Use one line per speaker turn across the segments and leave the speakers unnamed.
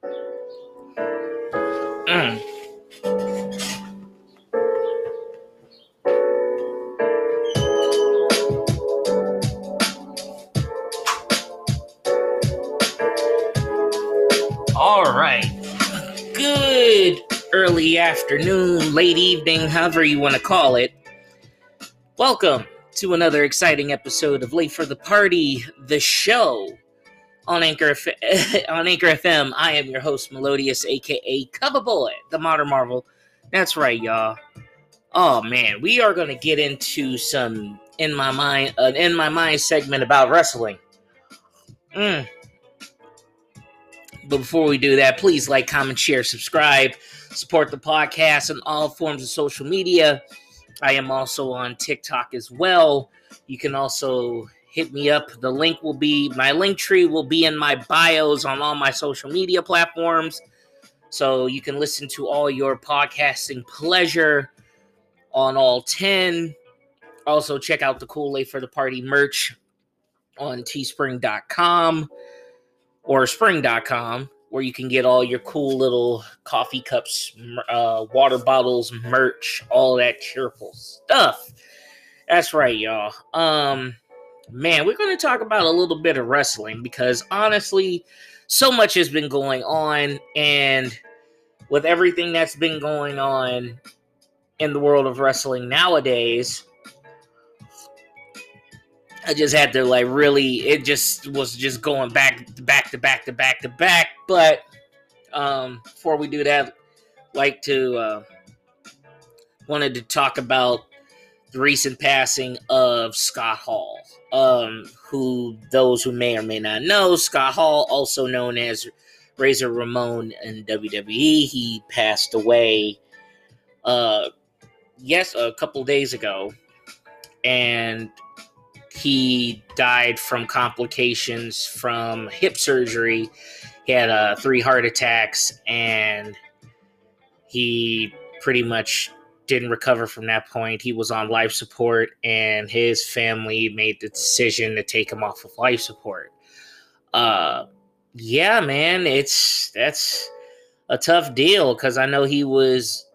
Mm. All right. Good early afternoon, late evening, however you want to call it. Welcome to another exciting episode of Late for the Party, the show on Anchor FM. I am your host, Melodious, aka Coverboy, the Modern Marvel. That's right, y'all. Oh man, we are going to get into some in my mind segment about wrestling. But before we do that, please like, comment, share, subscribe, support the podcast on all forms of social media. I am also on TikTok as well. You can also hit me up. My link tree will be in my bios on all my social media platforms. So you can listen to all your podcasting pleasure on all 10. Also, check out the cool Late for the Party merch on teespring.com or spring.com, where you can get all your cool little coffee cups, water bottles, merch, all that cheerful stuff. That's right, y'all. Man, we're going to talk about a little bit of wrestling because honestly, so much has been going on, and with everything that's been going on in the world of wrestling nowadays, I just had to it just was just going back to back. But before we do that, wanted to talk about the recent passing of Scott Hall. Those who may or may not know, Scott Hall, also known as Razor Ramon in WWE, he passed away a couple days ago, and he died from complications from hip surgery. He had 3 heart attacks, and he pretty much didn't recover from that point. He was on life support, and his family made the decision to take him off of life support. Yeah, man, that's a tough deal because I know he was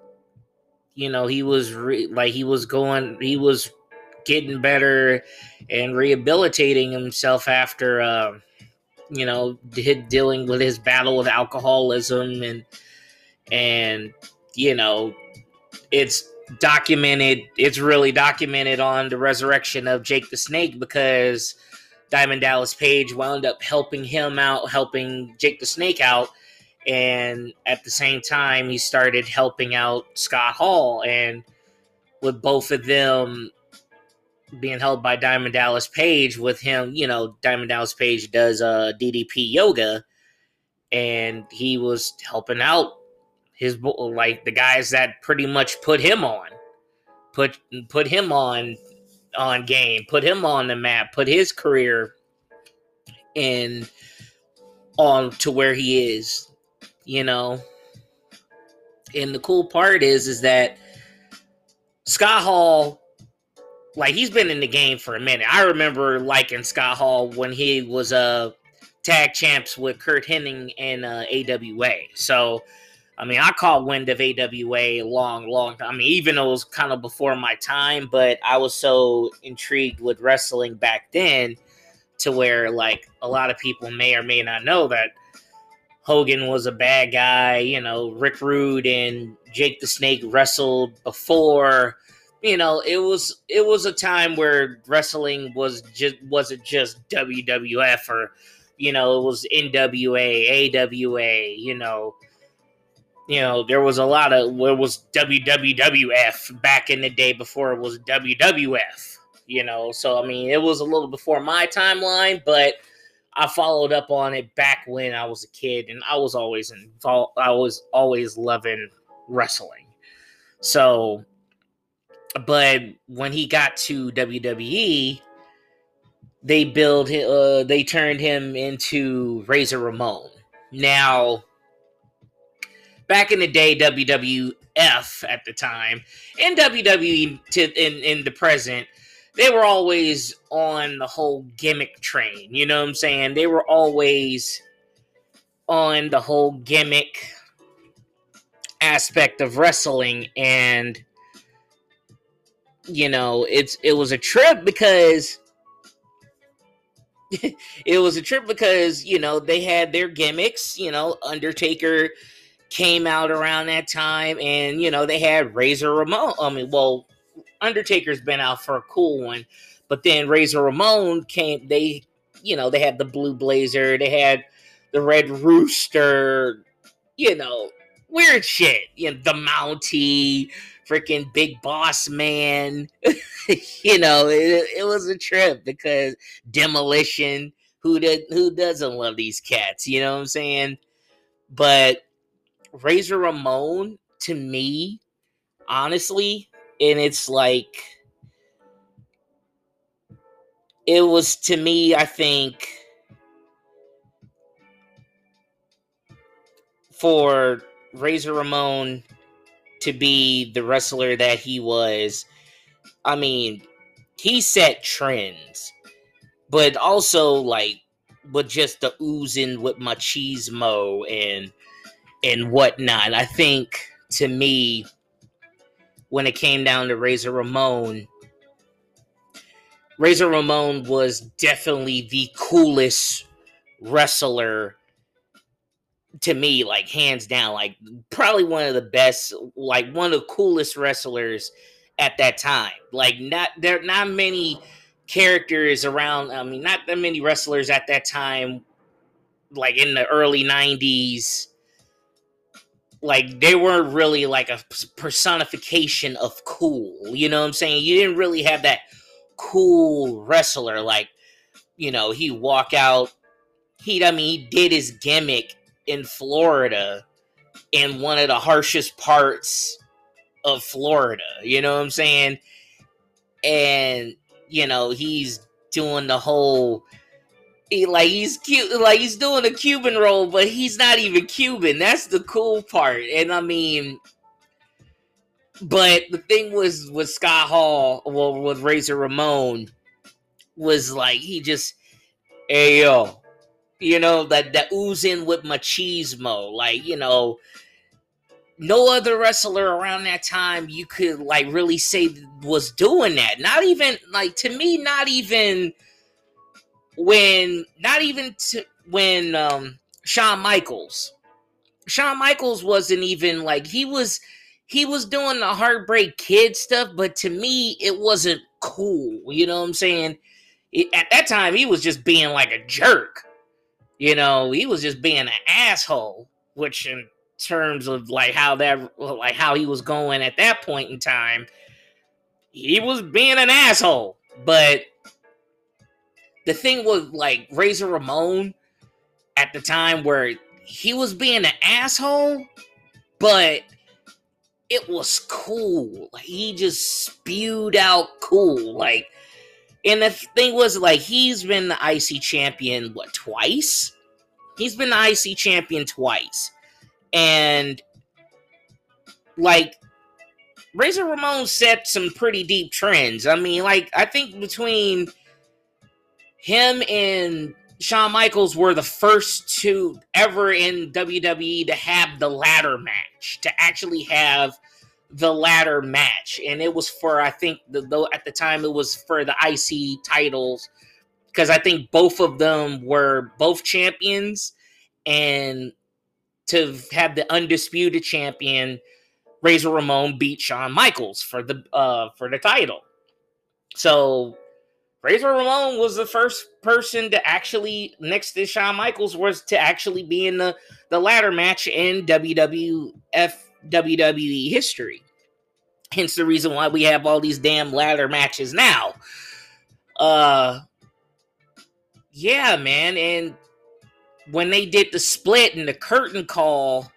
getting better and rehabilitating himself after dealing with his battle with alcoholism, and it's really documented on the resurrection of Jake the Snake, because Diamond Dallas Page wound up helping Jake the Snake out, and at the same time he started helping out Scott Hall, and with both of them being held by Diamond Dallas Page, with him, Diamond Dallas Page does DDP yoga, and he was helping out the guys that pretty much put him on game, put him on the map, put his career on to where he is, And the cool part is that Scott Hall, he's been in the game for a minute. I remember liking Scott Hall when he was tag champs with Kurt Hennig and AWA. So, I caught wind of AWA long time. Even though it was kind of before my time, but I was so intrigued with wrestling back then to where, a lot of people may or may not know that Hogan was a bad guy. Rick Rude and Jake the Snake wrestled before. It was a time where wrestling wasn't just WWF or, it was NWA, AWA, there was WWF back in the day before it was WWF, So, it was a little before my timeline, but I followed up on it back when I was a kid, and I was always involved. I was always loving wrestling. So, but when he got to WWE, they turned him into Razor Ramon. Now, back in the day, WWF at the time, and WWE in the present, they were always on the whole gimmick train. You know what I'm saying? They were always on the whole gimmick aspect of wrestling, and it was a trip because they had their gimmicks. Undertaker came out around that time, and they had Razor Ramon. Undertaker's been out for a cool one, but then Razor Ramon came. They had the Blue Blazer, they had the Red Rooster, weird shit. The Mountie, freaking Big Boss Man. It was a trip because Demolition. Who doesn't love these cats? You know what I'm saying? But Razor Ramon, to me, honestly, and it's like, it was, to me, I think, for Razor Ramon to be the wrestler that he was, I mean, he set trends, but also, like, with just the oozing with machismo and whatnot. I think, to me, when it came down to Razor Ramon was definitely the coolest wrestler to me, like, hands down, like, probably one of the best, like, one of the coolest wrestlers at that time. Like, there are not many characters around. I mean, not that many wrestlers at that time, like in the early 90s. Like, they weren't really like a personification of cool. You know what I'm saying? You didn't really have that cool wrestler. Like, he walk out. He did his gimmick in Florida, in one of the harshest parts of Florida. You know what I'm saying? And he's doing the whole, he's cute, like he's doing a Cuban role, but he's not even Cuban. That's the cool part. And but the thing was with Scott Hall, well, with Razor Ramon, was like, he just, hey yo, that oozing with machismo, like, no other wrestler around that time you could, like, really say was doing that. Not even, like, to me, when Shawn Michaels wasn't even, like, he was doing the Heartbreak Kid stuff, but to me, it wasn't cool. You know what I'm saying? At that time, he was just being like a jerk. He was just being an asshole, which in terms of like how he was going at that point in time, he was being an asshole. But the thing was, like, Razor Ramon at the time, where he was being an asshole, but it was cool. Like, he just spewed out cool. Like, and the thing was, like, he's been the IC champion, twice? He's been the IC champion twice. And, like, Razor Ramon set some pretty deep trends. I mean, like, I think between him and Shawn Michaels were the first two ever in WWE to have the ladder match, to actually have the ladder match. And it was for, I think, at the time, it was for the IC titles, because I think both of them were both champions, and to have the undisputed champion, Razor Ramon beat Shawn Michaels for the title. So Razor Ramon was the first person to actually, next to Shawn Michaels, was to actually be in the ladder match in WWE history. Hence the reason why we have all these damn ladder matches now. Yeah, man. And when they did the split and the curtain call,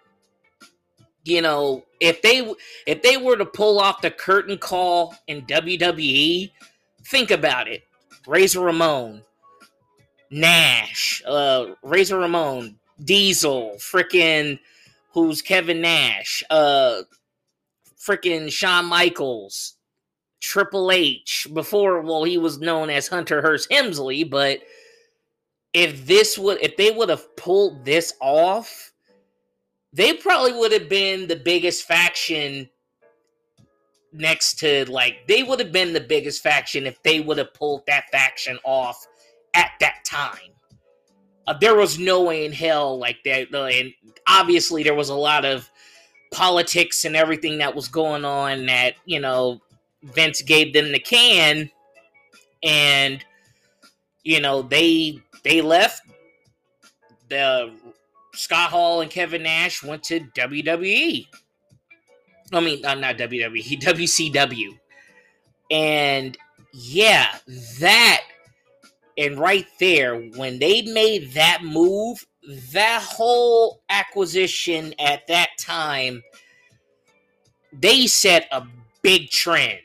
if they were to pull off the curtain call in WWE, think about it. Razor Ramon, Nash, Razor Ramon, Diesel, freaking, who's Kevin Nash, freaking Shawn Michaels, Triple H, before, well, he was known as Hunter Hearst Helmsley, but if they would have pulled this off, they probably would have been the biggest faction next to, like, they would have been the biggest faction if they would have pulled that faction off at that time. There was no way in hell like that, and obviously there was a lot of politics and everything that was going on that, you know, Vince gave them the can, and, you know, they left. The Scott Hall and Kevin Nash went to WWE. I mean, not WWE, WCW. And yeah, that, and right there, when they made that move, that whole acquisition at that time, they set a big trend.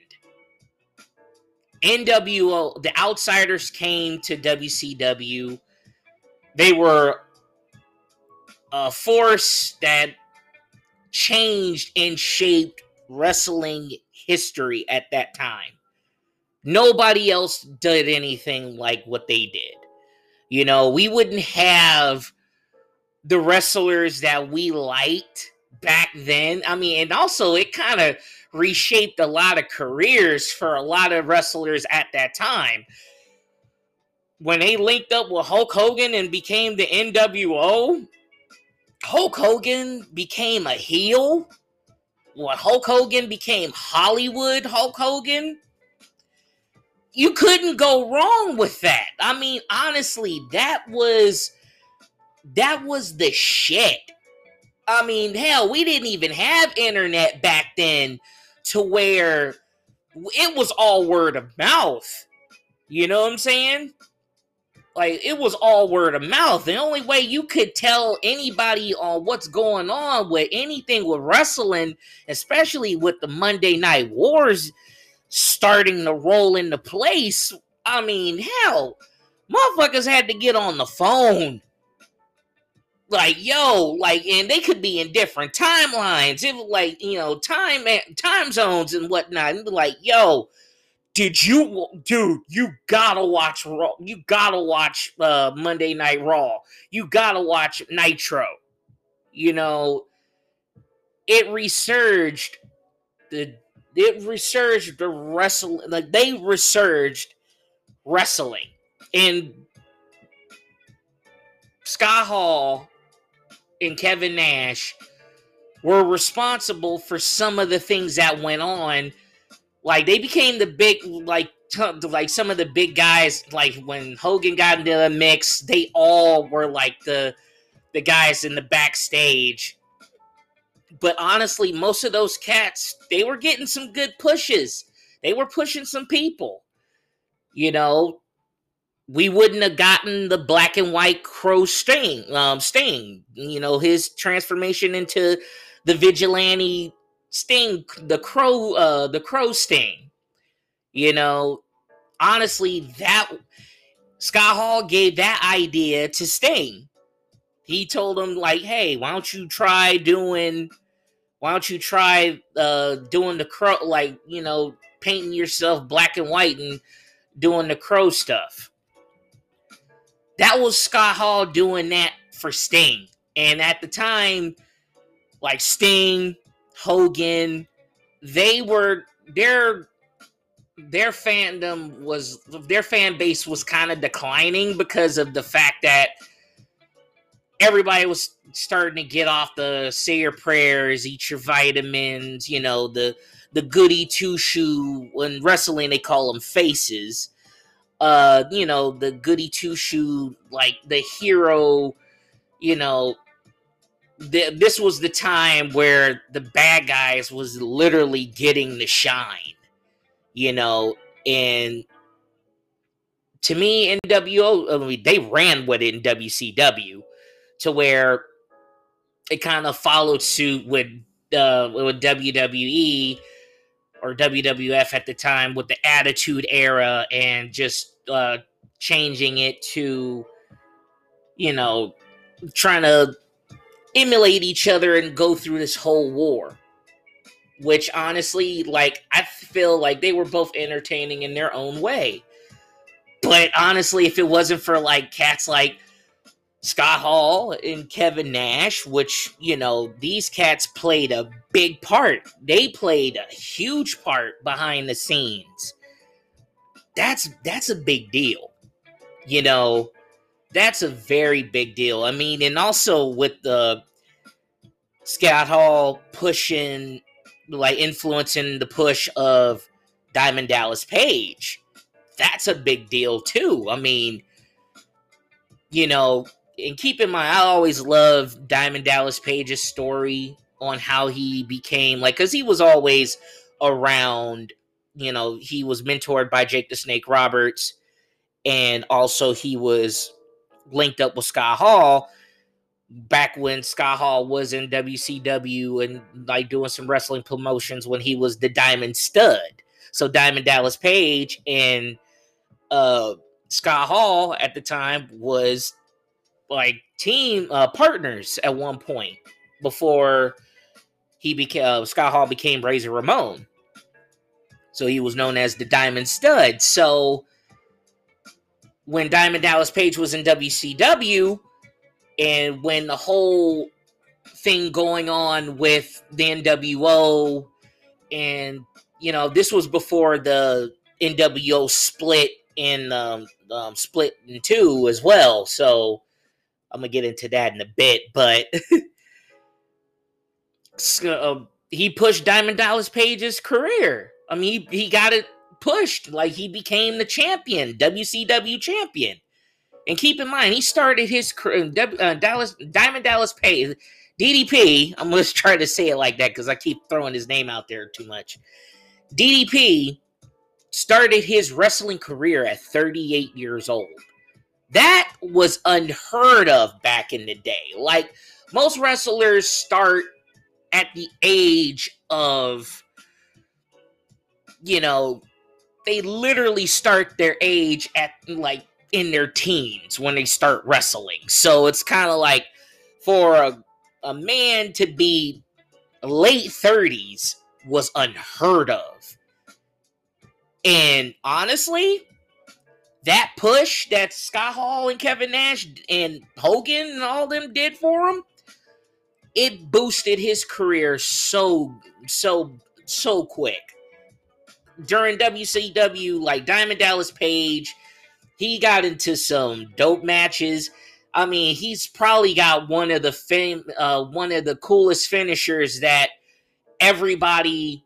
NWO, the Outsiders came to WCW. They were a force that changed and shaped wrestling history at that time. Nobody else did anything like what they did. You know, we wouldn't have the wrestlers that we liked back then. I mean, and also it kind of reshaped a lot of careers for a lot of wrestlers at that time. When they linked up with Hulk Hogan and became the NWO, Hulk Hogan became a heel. When Hulk Hogan became Hollywood Hulk Hogan, you couldn't go wrong with that. I mean, honestly, that was the shit. I mean, hell, we didn't even have internet back then to where it was all word of mouth. You know what I'm saying? Like, it was all word of mouth. The only way you could tell anybody on what's going on with anything with wrestling, especially with the Monday Night Wars starting to roll into place, I mean, hell, motherfuckers had to get on the phone. Like, yo, like, and they could be in different timelines. It was like, you know, time zones and whatnot. And be like, yo, you gotta watch Raw. You gotta watch Monday Night Raw. You gotta watch Nitro. You know, it resurged the wrestling. Like, they resurged wrestling. And Scott Hall and Kevin Nash were responsible for some of the things that went on. Like, they became the big, like some of the big guys. Like, when Hogan got into the mix, they all were like the guys in the backstage. But honestly, most of those cats, they were getting some good pushes. They were pushing some people. You know, we wouldn't have gotten the black and white Crow Sting. You know, his transformation into the vigilante Sting, the Crow Sting. You know, honestly, that Scott Hall gave that idea to Sting. He told him, like, hey, why don't you try doing the Crow, like, you know, painting yourself black and white and doing the Crow stuff. That was Scott Hall doing that for Sting. And at the time, like, Sting, Hogan, their fan base was kind of declining because of the fact that everybody was starting to get off the say your prayers, eat your vitamins, you know, the goody two-shoe. When wrestling, they call them faces. You know, the goody two-shoe, like the hero, you know. This was the time where the bad guys was literally getting the shine, you know. And to me, NWO, I mean, they ran with it in WCW, to where it kind of followed suit with WWE or WWF at the time with the Attitude Era, and just changing it to, you know, trying to emulate each other and go through this whole war. Which, honestly, like, I feel like they were both entertaining in their own way. But honestly, if it wasn't for like cats like Scott Hall and Kevin Nash, which, these cats played a big part. They played a huge part behind the scenes. That's a big deal. You know, that's a very big deal. I mean, and also with the Scott Hall pushing, like influencing the push of Diamond Dallas Page, that's a big deal too. I mean, and keep in mind, I always loved Diamond Dallas Page's story on how he became, like, because he was always around, he was mentored by Jake the Snake Roberts, and also he was linked up with Scott Hall back when Scott Hall was in WCW and like doing some wrestling promotions when he was the Diamond Stud. So Diamond Dallas Page and Scott Hall at the time was like team partners at one point before he became Scott Hall became Razor Ramon. So he was known as the Diamond Stud. So when Diamond Dallas Page was in WCW, and when the whole thing going on with the NWO, and this was before the NWO split in two as well. So I'm gonna get into that in a bit, but he pushed Diamond Dallas Page's career. I mean, he got it pushed. Like, he became the champion, WCW champion. And keep in mind, he started his Diamond Dallas Page, DDP. I'm going to try to say it like that because I keep throwing his name out there too much. DDP started his wrestling career at 38 years old. That was unheard of back in the day. Like, most wrestlers start at the age of, they literally start their age at like in their teens when they start wrestling. So it's kind of like for a man to be late 30s was unheard of. And honestly, that push that Scott Hall and Kevin Nash and Hogan and all them did for him, it boosted his career so quick. During WCW, like Diamond Dallas Page, he got into some dope matches. I mean, he's probably got one of the coolest finishers that everybody,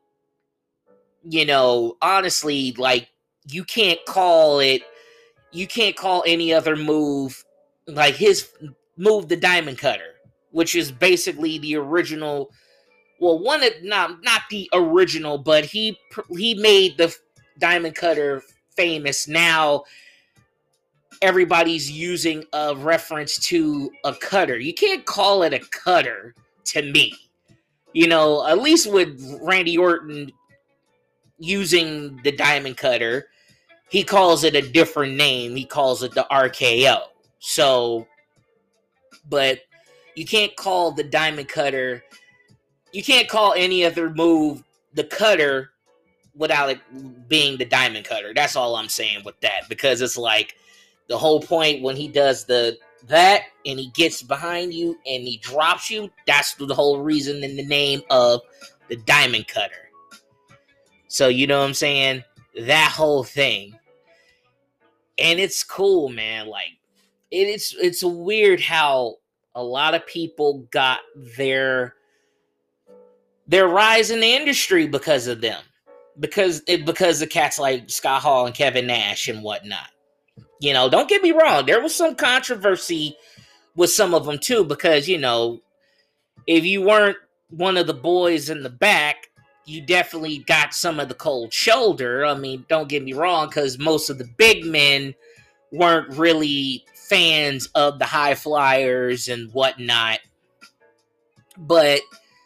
honestly, like, you can't call any other move like his move, the Diamond Cutter, which is basically the original. Well, not the original, but he made the Diamond Cutter famous. Now everybody's using a reference to a cutter. You can't call it a cutter to me. At least with Randy Orton using the Diamond Cutter, he calls it a different name. He calls it the RKO. So, but you can't call the Diamond Cutter, you can't call any other move the cutter without it being the Diamond Cutter. That's all I'm saying with that, because it's like the whole point when he does that and he gets behind you and he drops you, that's the whole reason in the name of the Diamond Cutter. So, you know what I'm saying? That whole thing. And it's cool, man. Like, it's weird how a lot of people got their rise in the industry because of them. Because of cats like Scott Hall and Kevin Nash and whatnot. Don't get me wrong. There was some controversy with some of them too, because, if you weren't one of the boys in the back, you definitely got some of the cold shoulder. I mean, don't get me wrong, because most of the big men weren't really fans of the high flyers and whatnot. But,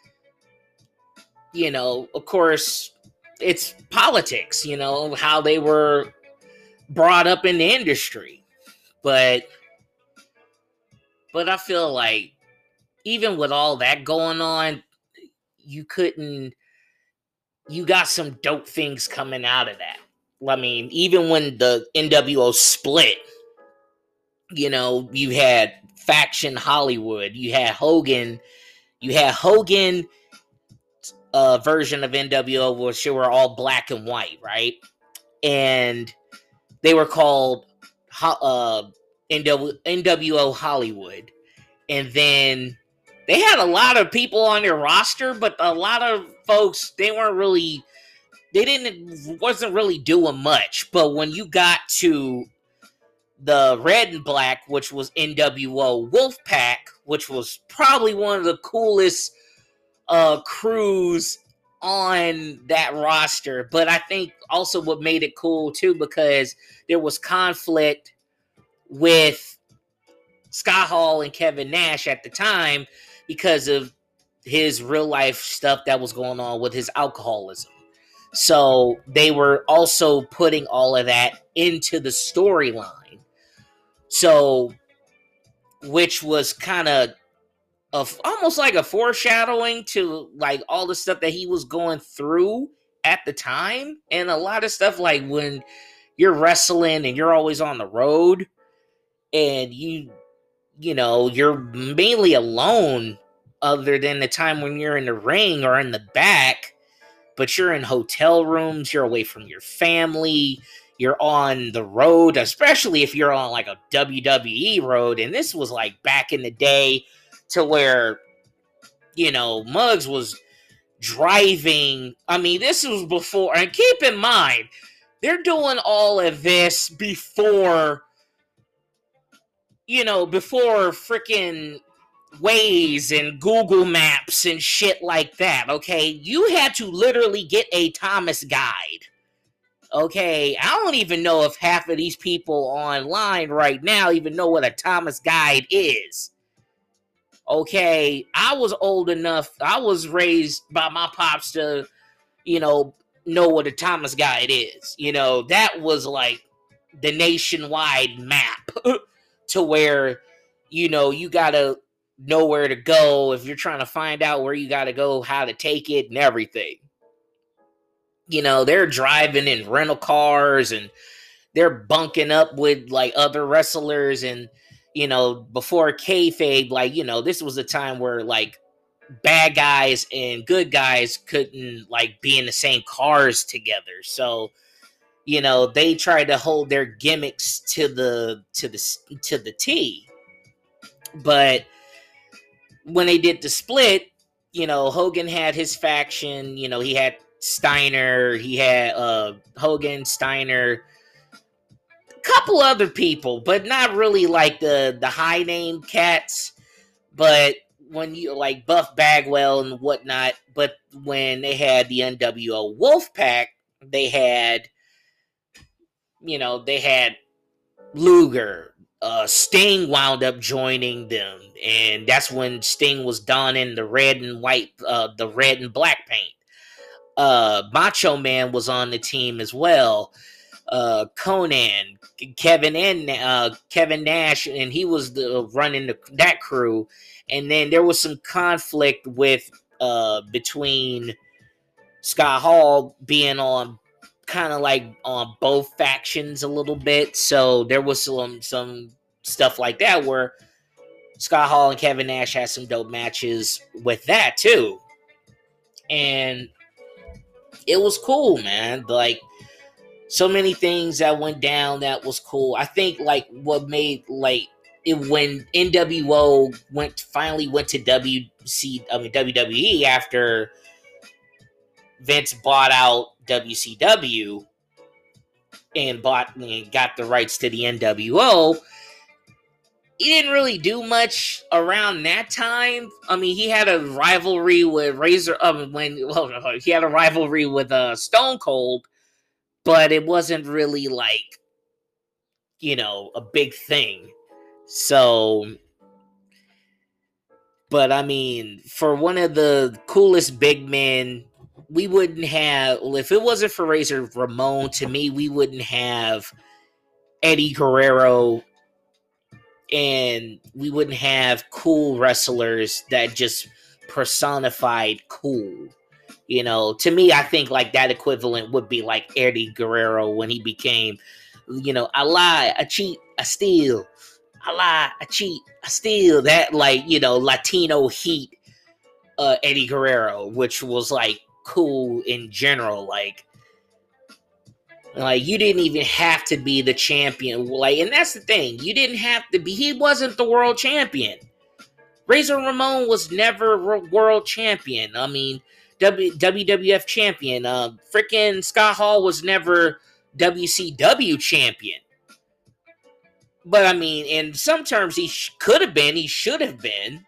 of course, it's politics, how they were brought up in the industry. But I feel like even with all that going on, you got some dope things coming out of that. I mean, even when the NWO split, you had Faction Hollywood, you had Hogan, version of NWO, which they were all black and white, right? And they were called NWO Hollywood. And then they had a lot of people on their roster, but a lot of folks, wasn't really doing much. But when you got to the red and black, which was NWO Wolfpack, which was probably one of the coolest crews on that roster. But I think also what made it cool too, because there was conflict with Scott Hall and Kevin Nash at the time because of his real life stuff that was going on with his alcoholism. So they were also putting all of that into the storyline. So, which was kind of almost like a foreshadowing to like all the stuff that he was going through at the time. And a lot of stuff like when you're wrestling and you're always on the road and you're mainly alone other than the time when you're in the ring or in the back, but you're in hotel rooms, you're away from your family, you're on the road, especially if you're on like a WWE road. And this was like back in the day to where, Muggs was driving. I mean, this was before, and keep in mind, they're doing all of this before freaking Waze and Google Maps and shit like that, okay? You had to literally get a Thomas guide. Okay, I don't even know if half of these people online right now even know what a Thomas guide is. Okay, I was old enough, I was raised by my pops to, know what a Thomas guide is. That was like the nationwide map to where, you gotta know where to go if you're trying to find out where you gotta go, how to take it, and everything. They're driving in rental cars and they're bunking up with like other wrestlers. And, before kayfabe, like, this was a time where like bad guys and good guys couldn't like be in the same cars together. So, they tried to hold their gimmicks to the T. But when they did the split, Hogan had his faction, he had Steiner, he had Hogan, Steiner, a couple other people, but not really like the high name cats. But when you like Buff Bagwell and whatnot, but when they had the NWO Wolfpack, they had Luger. Sting wound up joining them, and that's when Sting was donning the red and white, the red and black paint. Macho Man was on the team as well. Conan, Kevin Nash, and he was running that crew. And then there was some conflict with between Scott Hall being on kind of like on both factions a little bit. So there was some stuff like that where Scott Hall and Kevin Nash had some dope matches with that too. And it was cool, man. Like, so many things that went down that was cool. I think like what made like it when NWO finally went to WWE after Vince bought out WCW and got the rights to the NWO. He didn't really do much around that time. I mean, he had a rivalry with he had a rivalry with Stone Cold, but it wasn't really like, a big thing. So, but I mean, for one of the coolest big men, we wouldn't have, if it wasn't for Razor Ramon, to me, we wouldn't have Eddie Guerrero, and we wouldn't have cool wrestlers that just personified cool. You know, to me, I think like that equivalent would be like Eddie Guerrero when he became, you know, I lie, I cheat, I steal. I lie, I cheat, I steal. That, like, you know, Latino heat Eddie Guerrero, which was like cool in general. Like you didn't even have to be the champion. Like, and that's the thing. You didn't have to be. He wasn't the world champion. Razor Ramon was never world champion. I mean, WWF champion. Freaking Scott Hall was never WCW champion. But I mean, in some terms, he could have been. He should have been.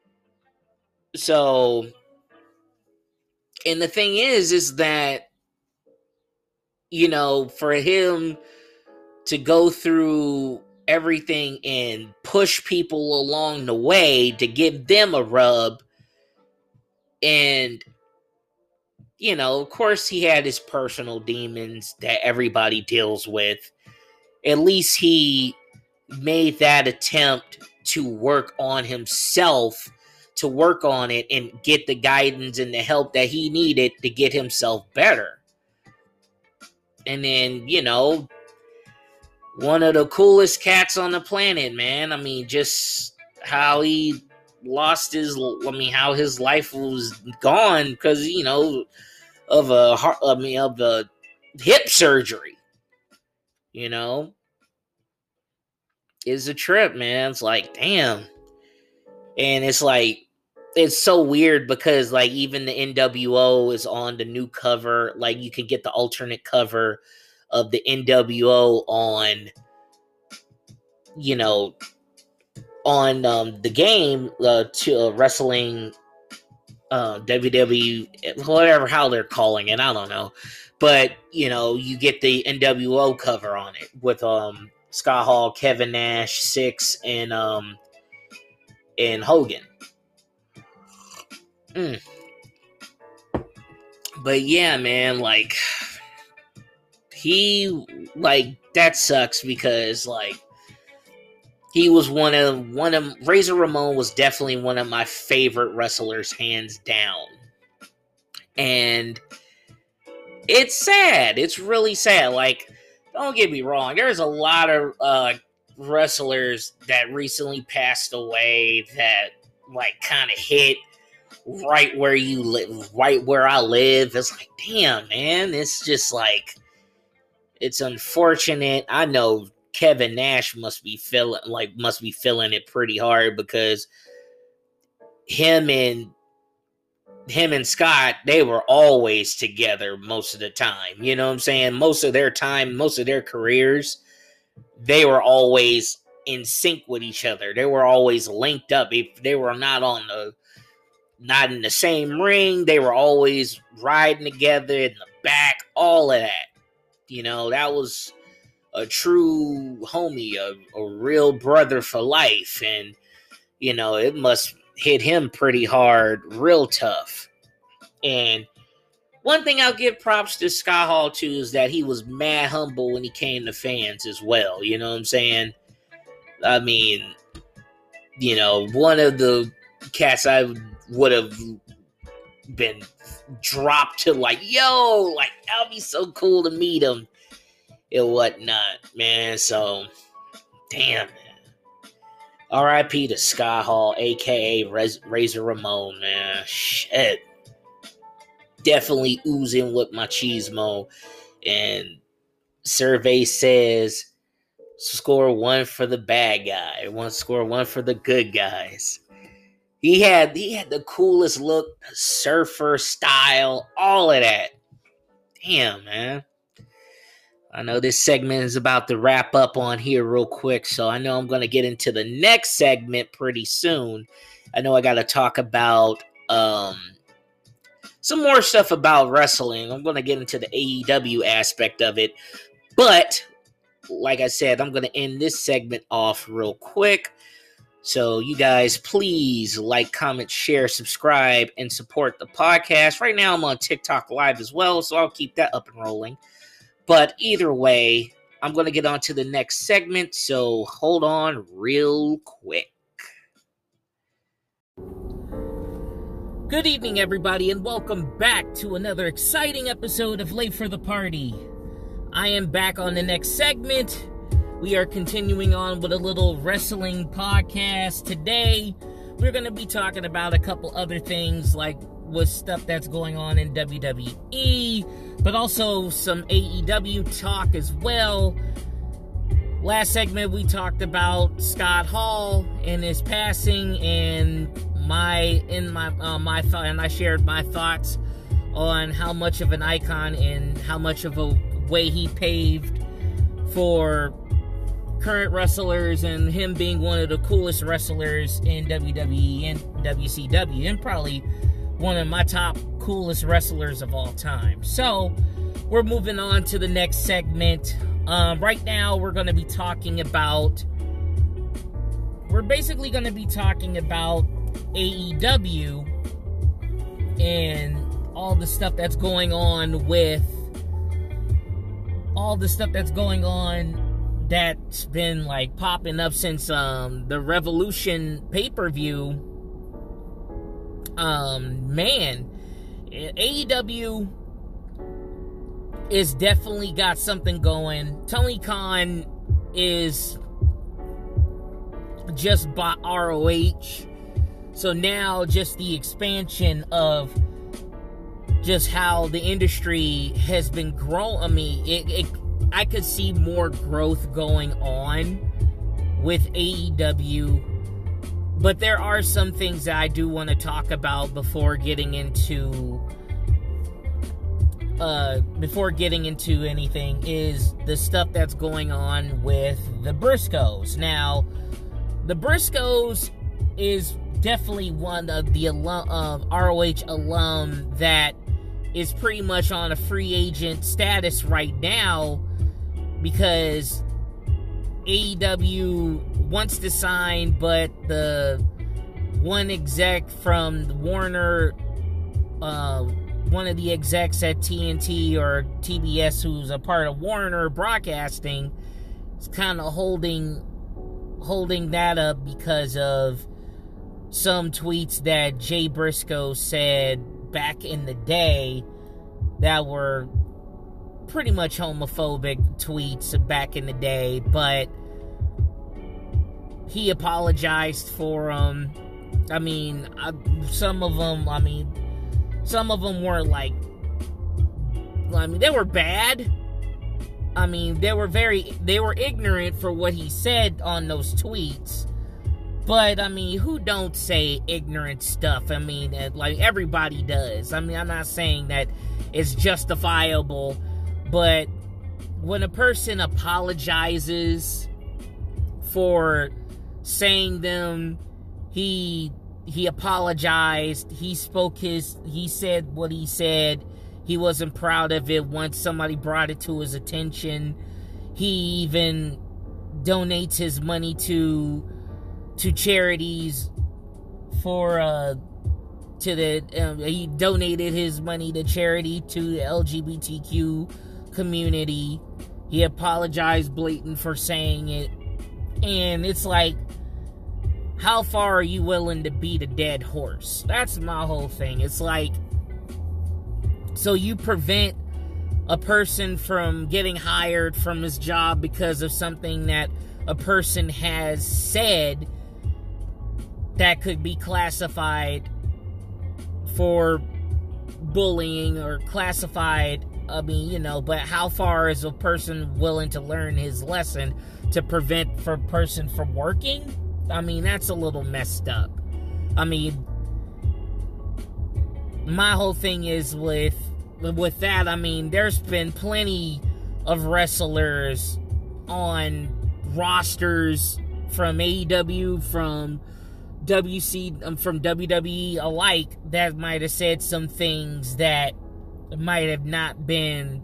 So, and the thing is that, you know, for him to go through everything and push people along the way to give them a rub, and, you know, of course he had his personal demons that everybody deals with. At least he made that attempt to work on himself, to work on it and get the guidance and the help that he needed to get himself better. And then, you know, one of the coolest cats on the planet, man. I mean, just how he lost his, I mean, how his life was gone because, you know, of a hip surgery, you know, is a trip, man. It's like, damn. And it's like, it's so weird because, like, even the NWO is on the new cover. Like, you can get the alternate cover of the NWO on, you know, on the game to wrestling WWE, whatever, how they're calling it, I don't know. But, you know, you get the NWO cover on it with Scott Hall, Kevin Nash, Syxx, and Hogan. But yeah, man, like, he, like, that sucks because, like, he was one of Razor Ramon was definitely one of my favorite wrestlers, hands down. And it's sad. It's really sad. Like, don't get me wrong. There's a lot of wrestlers that recently passed away that, like, kind of hit right where you live, right where I live. It's like, damn, man. It's just like, it's unfortunate. I know Kevin Nash must be feeling it pretty hard because him and Scott, they were always together most of the time. You know what I'm saying? Most of their time, most of their careers, they were always in sync with each other. They were always linked up. If they were not in the same ring, they were always riding together in the back, all of that. You know, that was a true homie, a real brother for life. And, you know, it must hit him pretty hard, real tough. And one thing I'll give props to Scott Hall too is that he was mad humble when he came to fans as well. You know what I'm saying? I mean, you know, one of the cats I would have been dropped to, like, yo, like, that would be so cool to meet him and whatnot, man. So, damn, man. R.I.P. to Scott Hall, a.k.a. Razor Ramon, man. Shit. Definitely oozing with machismo. And survey says, score one for the bad guy. Score one for the good guys. He had the coolest look, surfer style, all of that. Damn, man. I know this segment is about to wrap up on here real quick, so I know I'm going to get into the next segment pretty soon. I know I got to talk about some more stuff about wrestling. I'm going to get into the AEW aspect of it, but like I said, I'm going to end this segment off real quick. So you guys, please like, comment, share, subscribe, and support the podcast. Right now I'm on TikTok Live as well, so I'll keep that up and rolling. But either way, I'm going to get on to the next segment, so hold on real quick. Good evening, everybody, and welcome back to another exciting episode of Late for the Party. I am back on the next segment. We are continuing on with a little wrestling podcast. Today, we're going to be talking about a couple other things, like with stuff that's going on in WWE, but also some AEW talk as well. Last segment, we talked about Scott Hall and his passing, and I shared my thoughts on how much of an icon and how much of a way he paved for current wrestlers, and him being one of the coolest wrestlers in WWE and WCW, and probably one of my top coolest wrestlers of all time. So we're moving on to the next segment. Right now we're going to be talking about AEW and all the stuff that's going on that's been like popping up since the Revolution pay-per-view. AEW is definitely got something going. Tony Khan is just bought ROH. So now just the expansion of just how the industry has been growing. I mean, I could see more growth going on with AEW. But there are some things that I do want to talk about before getting into anything, is the stuff that's going on with the Briscoes. Now, the Briscoes is definitely one of the ROH alum that is pretty much on a free agent status right now, because AEW wants to sign, but the one exec from Warner, one of the execs at TNT or TBS, who's a part of Warner Broadcasting, is kind of holding that up because of some tweets that Jay Briscoe said back in the day that were pretty much homophobic tweets back in the day, but he apologized for them. I mean, some of them weren't like, they were bad. I mean, they were ignorant for what he said on those tweets. But, I mean, who don't say ignorant stuff? I mean, like, everybody does. I mean, I'm not saying that it's justifiable, but when a person apologizes for saying them, he apologized, he said what he said, he wasn't proud of it once somebody brought it to his attention. He even donates his money to charities he donated his money to charity to the LGBTQ community. He apologized blatant for saying it, and it's like, how far are you willing to beat a dead horse? That's my whole thing. It's like, so you prevent a person from getting hired from his job because of something that a person has said that could be classified for bullying or classified, but how far is a person willing to learn his lesson to prevent a person from working? I mean, that's a little messed up. I mean, my whole thing is with that, I mean, there's been plenty of wrestlers on rosters from AEW, from WWE alike, that might have said some things that might have been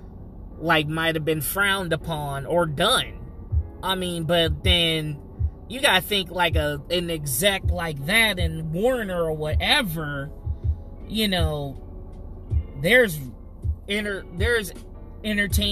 frowned upon or done. I mean, but then you gotta think like an exec like that in Warner or whatever, there's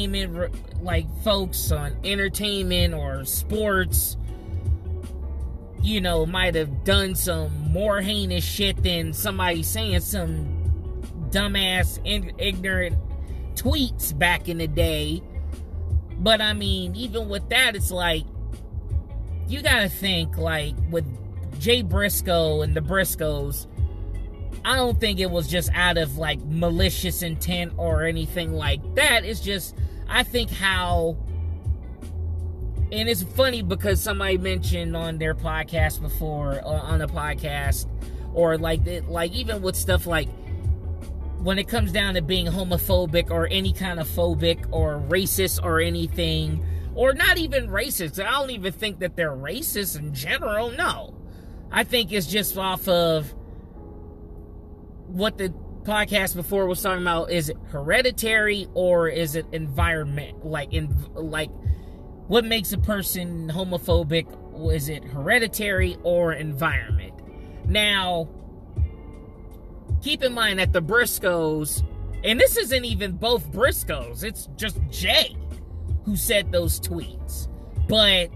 entertainment, like folks on entertainment or sports you know, might have done some more heinous shit than somebody saying some dumbass, ignorant tweets back in the day. But I mean, even with that, it's like, you gotta think, like, with Jay Briscoe and the Briscoes, I don't think it was just out of, like, malicious intent or anything like that. It's just, I think how, and it's funny because somebody mentioned on their podcast before, on a podcast, or like even with stuff like, when it comes down to being homophobic or any kind of phobic or racist or anything, or not even racist. I don't even think that they're racist in general. No. I think it's just off of what the podcast before was talking about. Is it hereditary or is it environment? Like, what makes a person homophobic? Is it hereditary or environment? Now, keep in mind that the Briscoes, and this isn't even both Briscoes, it's just Jay who said those tweets. But,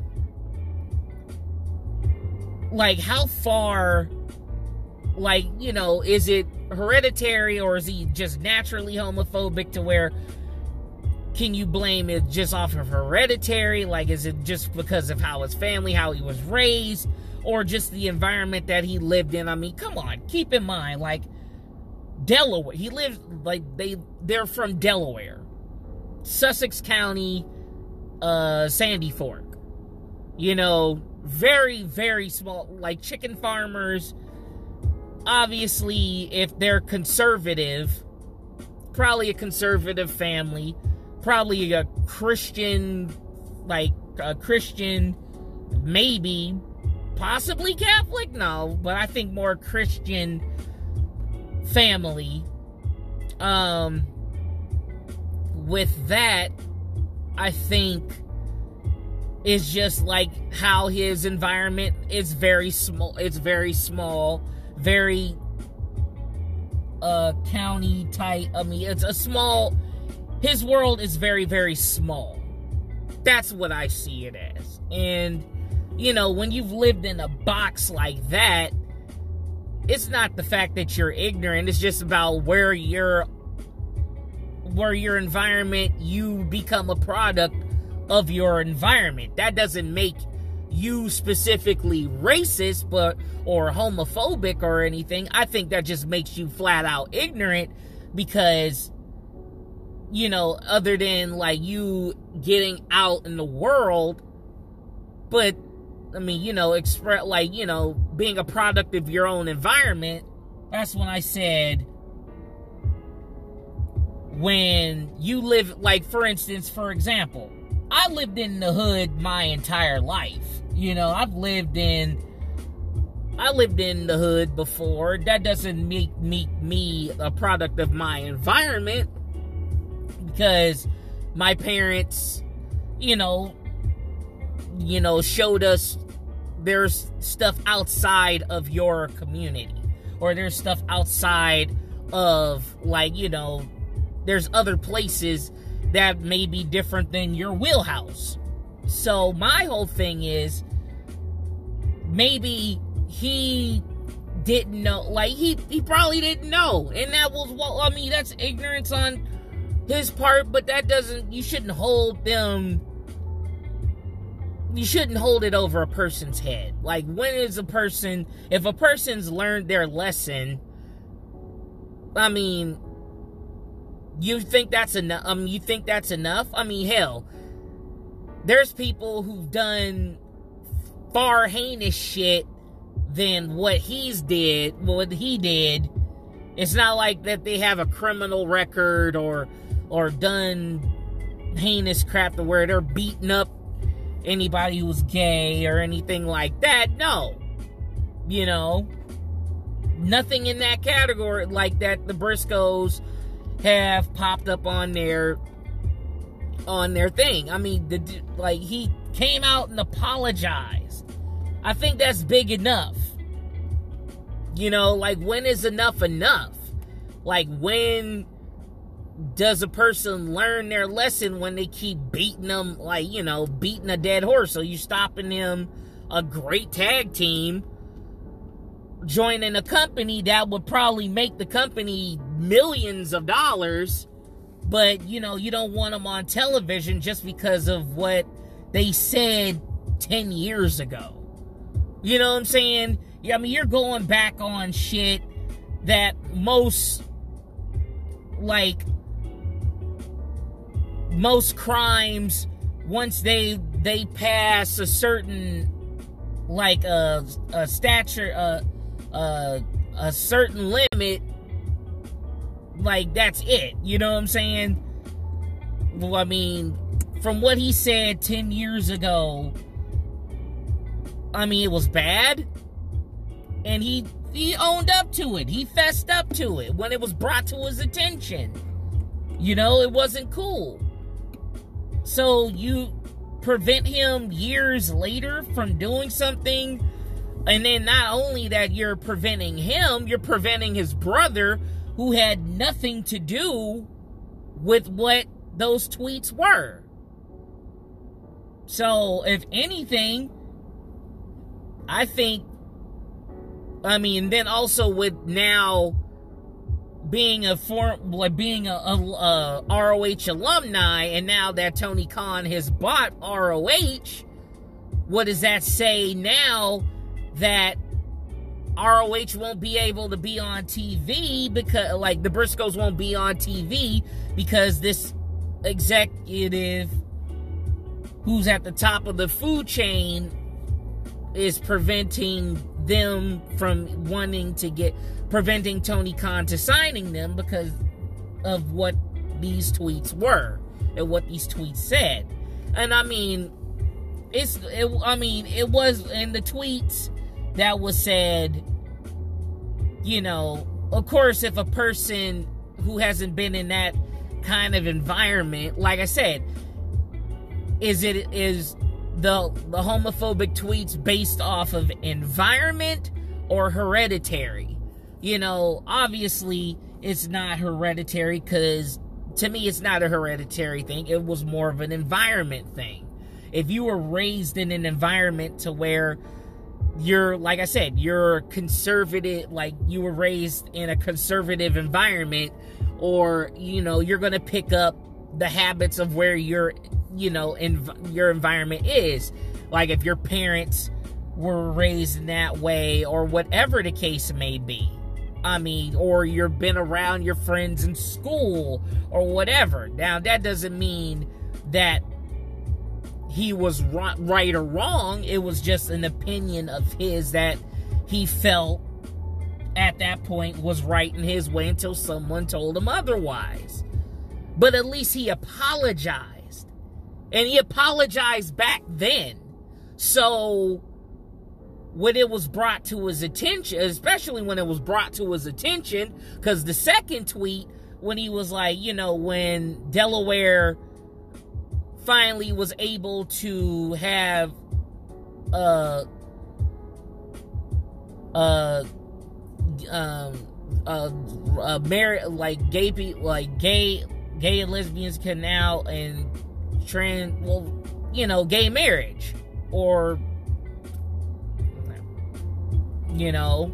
like, how far, like, you know, is it hereditary or is he just naturally homophobic to where, can you blame it just off of hereditary? Like, is it just because of how his family, how he was raised, or just the environment that he lived in? I mean, come on, keep in mind, like, Delaware, he lives, like, they're from Delaware, Sussex County, Sandy Fork, you know, very, very small, like, chicken farmers. Obviously, if they're conservative, probably a conservative family, probably a Christian, like, a Christian, maybe, possibly Catholic, no, but I think more Christian family. With that, I think it's just like how his environment is very small. It's very small, very county type. I mean, it's a small, his world is very, very small. That's what I see it as. And, you know, when you've lived in a box like that, it's not the fact that you're ignorant. It's just about where your environment, you become a product of your environment. That doesn't make you specifically racist, or homophobic or anything. I think that just makes you flat out ignorant, because, you know, other than, like, you getting out in the world, but, I mean, you know, like, you know, being a product of your own environment. That's when I said, when you live, like, for instance, for example, I lived in the hood my entire life. You know, I lived in the hood before. That doesn't make me a product of my environment, because my parents, you know, showed us there's stuff outside of your community, or there's stuff outside of, like, you know, there's other places that may be different than your wheelhouse. So my whole thing is, maybe he didn't know, like, he probably didn't know, and that was, well, I mean, that's ignorance on his part, but that doesn't, you shouldn't hold it over a person's head. Like, if a person's learned their lesson, I mean, you think that's enough? I mean, hell, there's people who've done far heinous shit than what he did. It's not like that they have a criminal record or done heinous crap to where they're beating up anybody who's gay or anything like that. No. You know, nothing in that category like that the Briscoes have popped up on their thing. I mean, he came out and apologized. I think that's big enough. You know, like, when is enough enough? Like, when does a person learn their lesson? When they keep beating them, like, you know, beating a dead horse? So you stopping them a great tag team joining a company that would probably make the company millions of dollars, but, you know, you don't want them on television just because of what they said 10 years ago. You know what I'm saying? I mean, you're going back on shit that most crimes, once they pass a certain, like, a stature, a certain limit, like, that's it. You know what I'm saying? Well, I mean, from what he said 10 years ago, I mean, it was bad, and he owned up to it. He fessed up to it when it was brought to his attention. You know, it wasn't cool. So you prevent him years later from doing something, and then not only that, you're preventing him, you're preventing his brother, who had nothing to do with what those tweets were. So, if anything, I think, I mean, then also with now being a ROH alumni, and now that Tony Khan has bought ROH, what does that say now that ROH won't be able to be on TV because, like, the Briscoes won't be on TV because this executive who's at the top of the food chain is preventing them from preventing Tony Khan to signing them because of what these tweets were and what these tweets said. And I mean, it was in the tweets that was said, you know, of course, if a person who hasn't been in that kind of environment, like I said, is the homophobic tweets based off of environment or hereditary? You know, obviously it's not hereditary, because to me it's not a hereditary thing. It was more of an environment thing. If you were raised in an environment to where you're, like I said, you're conservative, like you were raised in a conservative environment, or, you know, you're going to pick up the habits of where your, you know, your environment is. Like if your parents were raised in that way, or whatever the case may be. I mean, or you've been around your friends in school, or whatever. Now, that doesn't mean that he was right or wrong. It was just an opinion of his that he felt at that point was right in his way until someone told him otherwise. But at least he apologized. And he apologized back then. So when it was brought to his attention, especially when it was brought to his attention, because the second tweet, when he was like, you know, when Delaware finally was able to have gay and lesbians can now, and gay marriage, or, you know,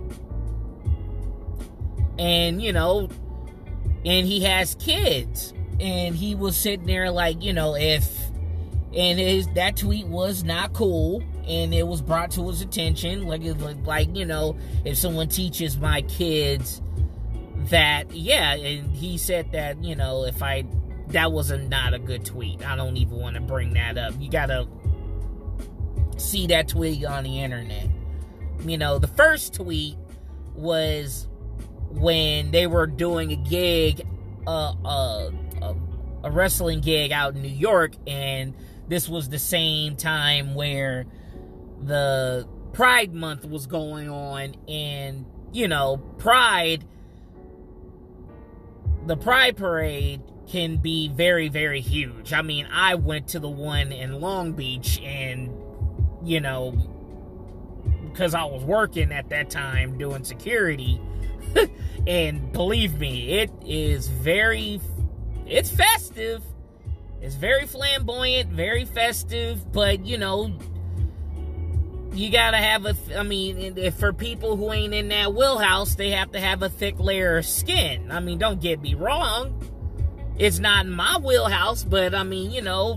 and, you know, and he has kids, and he was sitting there like, you know, that tweet was not cool, and it was brought to his attention, like, you know, if someone teaches my kids that, yeah, and he said that, you know, that was not a good tweet. I don't even want to bring that up. You gotta see that tweet on the internet. You know, the first tweet was when they were doing a gig, a wrestling gig out in New York, and this was the same time where the Pride Month was going on, and, you know, the Pride Parade can be very, very huge. I mean, I went to the one in Long Beach, and, you know, because I was working at that time doing security, and believe me, it's festive. It's very flamboyant, very festive, but, you know, you gotta have for people who ain't in that wheelhouse, they have to have a thick layer of skin. I mean, don't get me wrong. It's not in my wheelhouse, but I mean,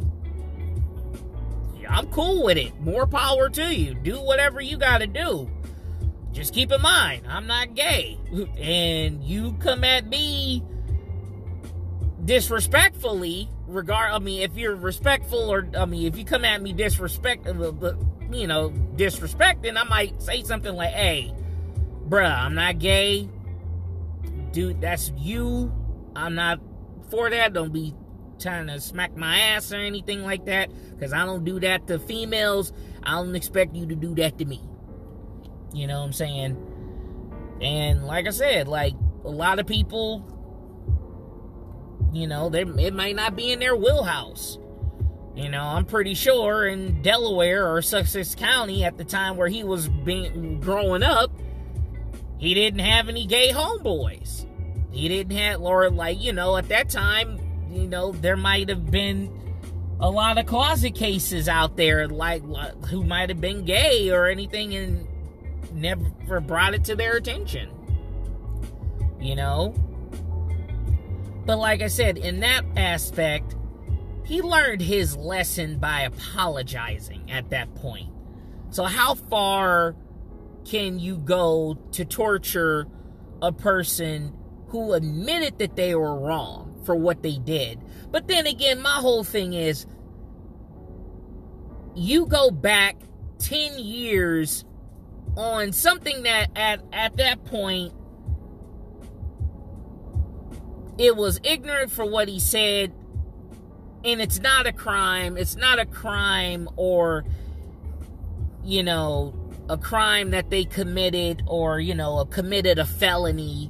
I'm cool with it. More power to you. Do whatever you gotta do. Just keep in mind, I'm not gay. And you come at me disrespectfully, if you're respectful, or, if you come at me disrespecting, I might say something like, hey, bruh, I'm not gay. Dude, that's you. I'm not for that. Don't be trying to smack my ass or anything like that, because I don't do that to females. I don't expect you to do that to me. You know what I'm saying? And like I said, like, a lot of people, it might not be in their wheelhouse. I'm pretty sure in Delaware or Sussex County at the time where he was growing up, he didn't have any gay homeboys. He didn't have, or like, at that time, there might have been a lot of closet cases out there, like who might have been gay or anything and never brought it to their attention. But like I said, in that aspect, he learned his lesson by apologizing at that point. So how far can you go to torture a person who admitted that they were wrong for what they did? But then again, my whole thing is, you go back 10 years on something that at that point, it was ignorant for what he said, and it's not a crime. It's not a crime, or, a crime that they committed, or, committed a felony.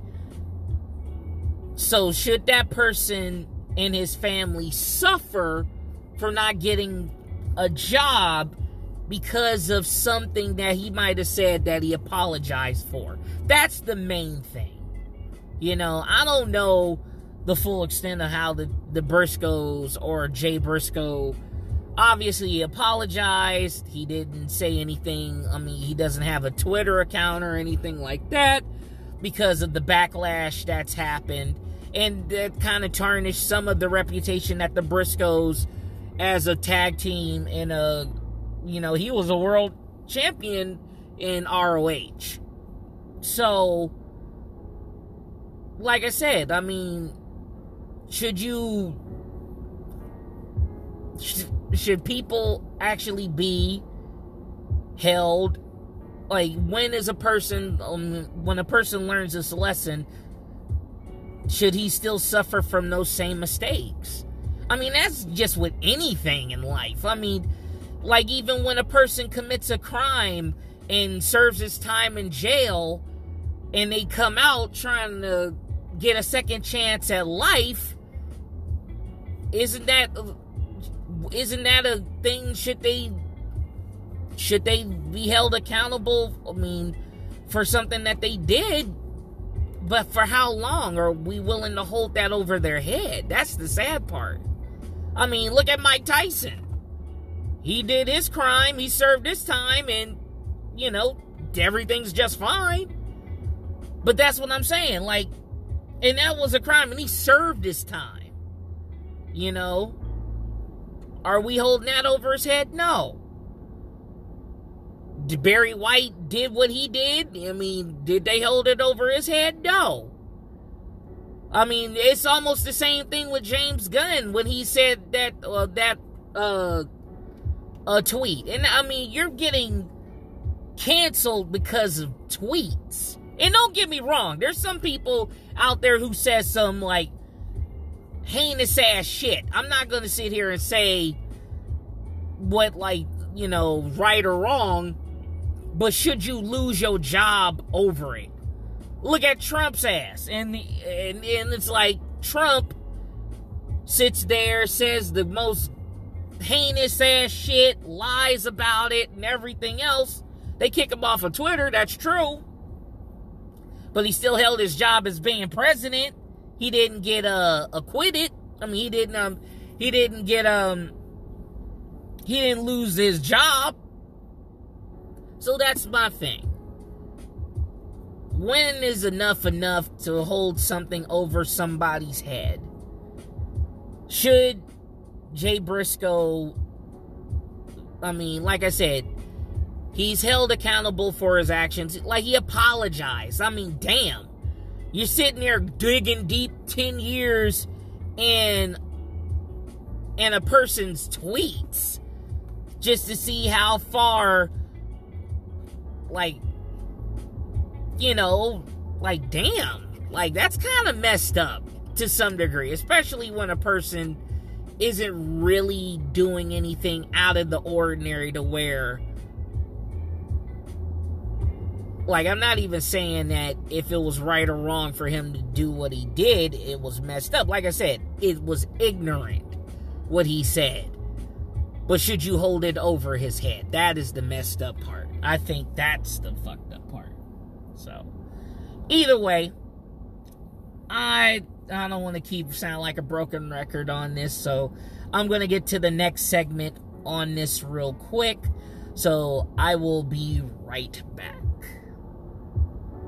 So should that person and his family suffer for not getting a job because of something that he might have said that he apologized for? That's the main thing. I don't know the full extent of how the Briscoes or Jay Briscoe, obviously he apologized. He didn't say anything. He doesn't have a Twitter account or anything like that because of the backlash that's happened. And that kind of tarnished some of the reputation that the Briscoes as a tag team, and he was a world champion in ROH. So, like I said, should people actually be held? Like, when a person learns this lesson, should he still suffer from those same mistakes? That's just with anything in life. Like, even when a person commits a crime and serves his time in jail, and they come out trying to get a second chance at life, isn't that a thing? Should they be held accountable? For something that they did, but for how long are we willing to hold that over their head? That's the sad part. Look at Mike Tyson. He did his crime, he served his time, and, everything's just fine. But that's what I'm saying, like, and that was a crime, and he served his time. Are we holding that over his head? No. Did Barry White did what he did? Did they hold it over his head? No. It's almost the same thing with James Gunn when he said that tweet. And you're getting canceled because of tweets. And don't get me wrong, there's some people out there who says some, like, heinous ass shit. I'm not gonna sit here and say what, like, right or wrong, but should you lose your job over it? Look at Trump's ass, and it's like, Trump sits there, says the most heinous ass shit, lies about it and everything else. They kick him off of Twitter, that's true, but he still held his job as being president. He didn't get acquitted. He didn't lose his job. So that's my thing. When is enough to hold something over somebody's head? Should Jay Briscoe, I mean, like I said, he's held accountable for his actions. Like, he apologized. I mean, damn. You're sitting there digging deep 10 years in a person's tweets just to see how far, like, you know, like, damn. Like, that's kind of messed up to some degree, especially when a person isn't really doing anything out of the ordinary to where, like, I'm not even saying that if it was right or wrong for him to do what he did, it was messed up. Like I said, it was ignorant what he said. But should you hold it over his head? That is the messed up part. I think that's the fucked up part. So, either way, I don't want to keep sound like a broken record on this, so I'm going to get to the next segment on this real quick. So, I will be right back.